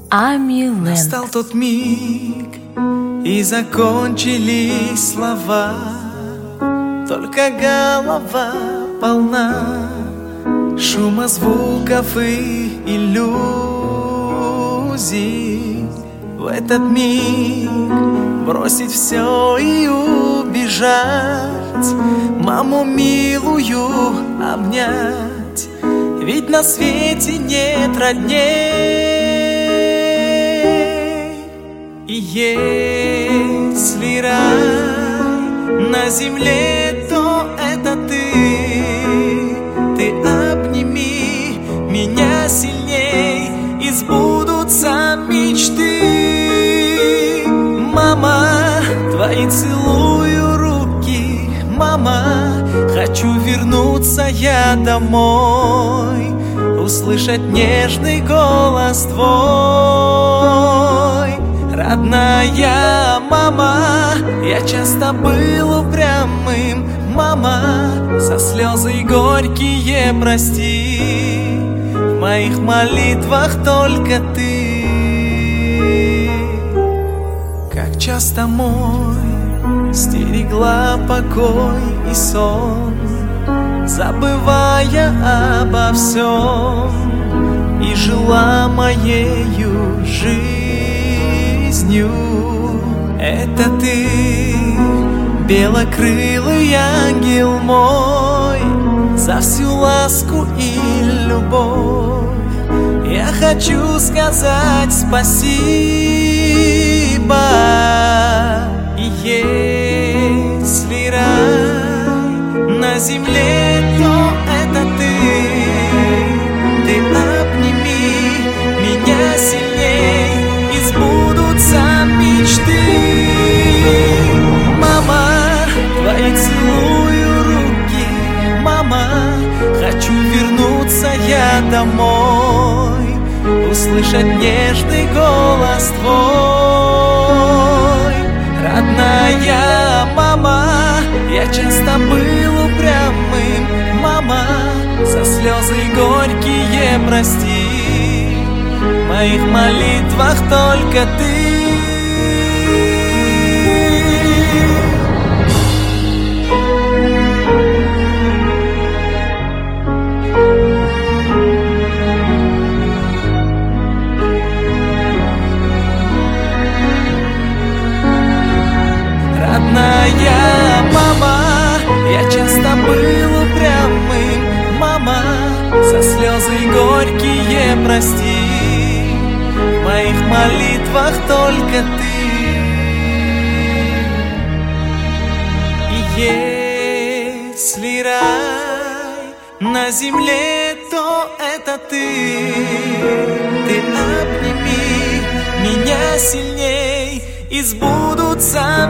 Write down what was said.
Ами Лэнд. Настал тот миг, и закончились слова, только голова полна шума звуков и иллюзий. В этот миг бросить все и убежать, маму милую обнять, ведь на свете нет родней. И если рай на земле, то это ты обними меня сильней, и сбудутся мечты. Мама, твои целую руки, мама, хочу вернуться я домой, услышать нежный голос твой. Родная мама, я часто был упрямым, мама, за слезы горькие прости, в моих молитвах только ты. Как часто мой стерегла покой и сон, забывая обо всем, и жила моею жизнью. Это ты, белокрылый ангел мой, за всю ласку и любовь я хочу сказать спасибо. И если рай на земле, то это ты обними меня сильней, и сбудутся мечты. Мама, твои целую руки, мама, хочу вернуться я домой, услышать нежный голос твой. Родная мама, я часто был упрямым, мама, за слезы горькие прости, в моих молитвах только ты. Родная мама, я часто был упрямым, мама, за слезы горькие прости, в моих молитвах только ты. И если рай на земле, то это ты обними меня сильней, и сбудутся